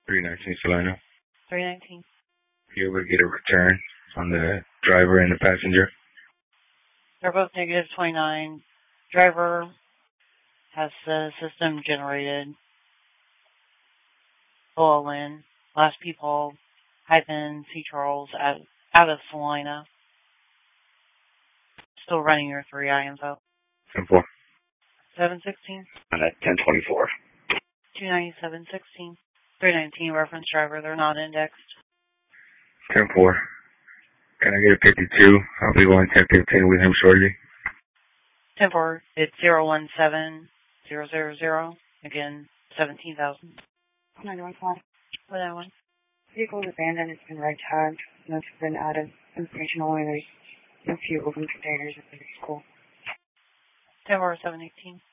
319 Salina. 319. You able to get a return on the driver and the passenger? They're both negative 29. Driver has the system generated. Lynn, last people, hyphen C. Charles, out of Salina. Still running your 3I info. 10-4. 716. I'm at 1024. 29716. 319 reference driver. They're not indexed. 10-4. Can I get a 52? I'll be going 10-15 with him shortly. 10-4. It's 017000. Again, 17,000. 915. 191. Vehicle is abandoned. It's been red tagged. Notes have been added. Information only. There's a few open containers at the school. 10-4. 718.